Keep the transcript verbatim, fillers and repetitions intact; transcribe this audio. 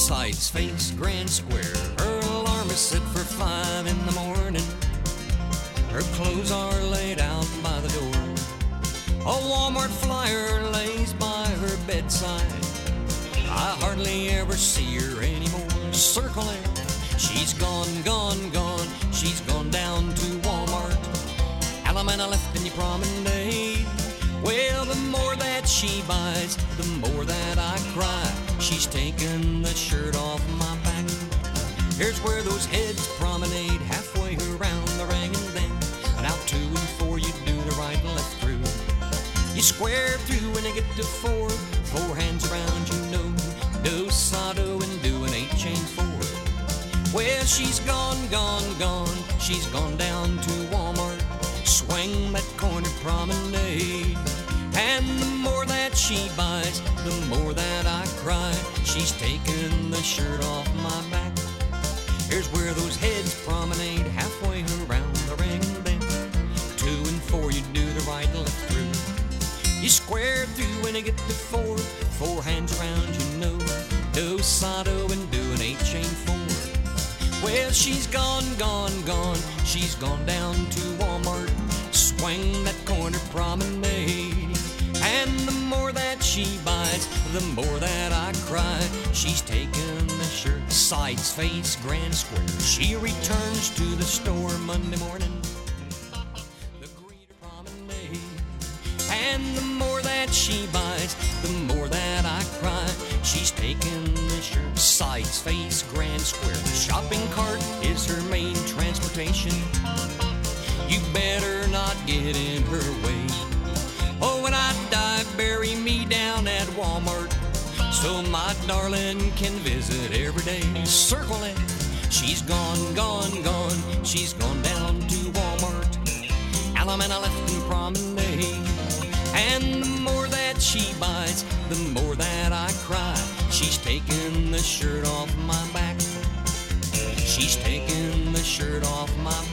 Sides face Grand Square. Her alarm is set for five in the morning. Her clothes are laid out by the door. A Walmart flyer lays by her bedside. I hardly ever see her anymore. Circling, she's gone, gone, gone. She's gone down to Walmart. Alameda left in your promenade. Well, the more that she buys, the more that I cry. She's taken the shirt off my back. Here's where those heads promenade, halfway around the ring and then and out two and four. You do the right and left through. You square through when you get to four. Four hands around, you know. Do sado and do an eight chain four. Well, she's gone, gone, gone. She's gone down to Walmart. Swing that corner promenade. And the more that she buys, the more that I cry. She's taken the shirt off my back. Here's where those heads promenade, halfway around the ring and then two and four. You do the right and left through. You square through when you get to four. Four hands around, you know. Do sado and do an eight chain four. Well, she's gone, gone, gone. She's gone down to Walmart. Swing that corner promenade. And the more that she buys, the more that I cry. She's taken the shirt. Sides face Grand Square. She returns to the store Monday morning. The greeter promenade. And the more that she buys, the more that I cry. She's taken the shirt. Sides face Grand Square. The shopping cart is her main transportation. You better not get in her way. Oh, when I die, bury me down at Walmart, so my darling can visit every day. Circle it. She's gone, gone, gone. She's gone down to Walmart. Alameda left in promenade. And the more that she buys, the more that I cry. She's taken the shirt off my back. She's taken the shirt off my back.